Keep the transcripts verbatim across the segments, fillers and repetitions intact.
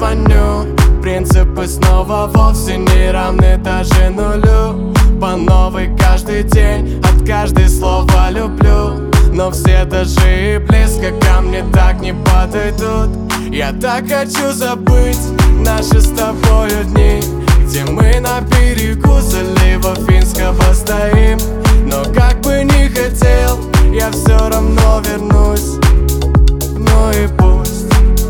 звоню. Принципы снова вовсе не равны даже нулю. По новой каждый день, от каждой слова люблю. Но все даже и близко ко мне так не подойдут. Я так хочу забыть наши с тобою дни, где мы на берегу залива Финского стоим. Но как бы ни хотел, я все равно вернусь. Ну и пусть.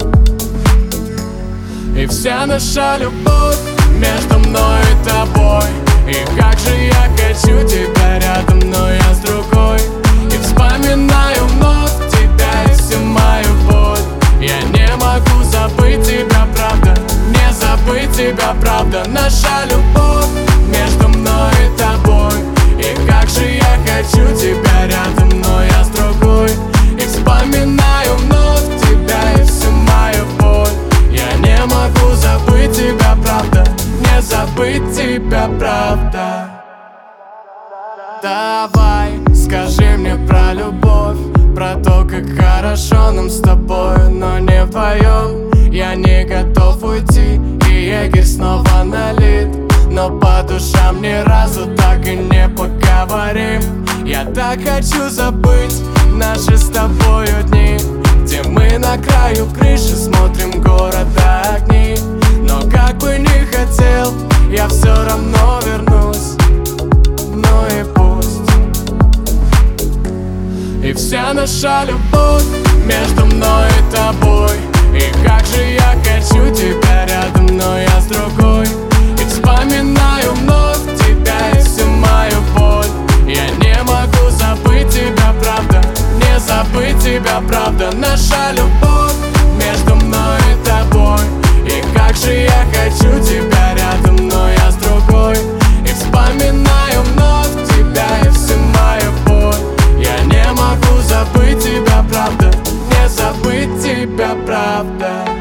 И вся наша любовь между мной и тобой. И как же я хочу тебя рядом, но я с другой. И вспоминаю вновь тебя и всю мою боль. Я не могу забыть тебя, правда, не забыть тебя, правда. Наша любовь между мной и тобой. И как же я хочу тебя рядом, но я с другой. И вспоминаю вновь тебя и всю мою боль. Я не могу забыть тебя, правда, не забыть тебя, правда. Давай, скажи мне про любовь, про то, как хорошо нам с тобой, но не вдвоем. Я не готов уйти, и егерь снова налит, но по душам ни разу так и не поговорим. Я так хочу забыть наши с тобою дни, где мы на краю крыши смотрим города огни. Но как бы ни хотел, я все равно вернусь. Ну и пусть. И вся наша любовь между мной и тобой. И как же я хочу тебя рядом, но я с другой. И вспоминаю вновь тебя и всю мою боль. Я не могу забыть тебя, правда, не забыть тебя, правда. Наша любовь между мной и тобой. И как же я хочу тебя рядом, но я с другой. И вспоминаю вновь тебя и всю мою боль. Я не могу забыть тебя, правда, не забыть тебя, правда.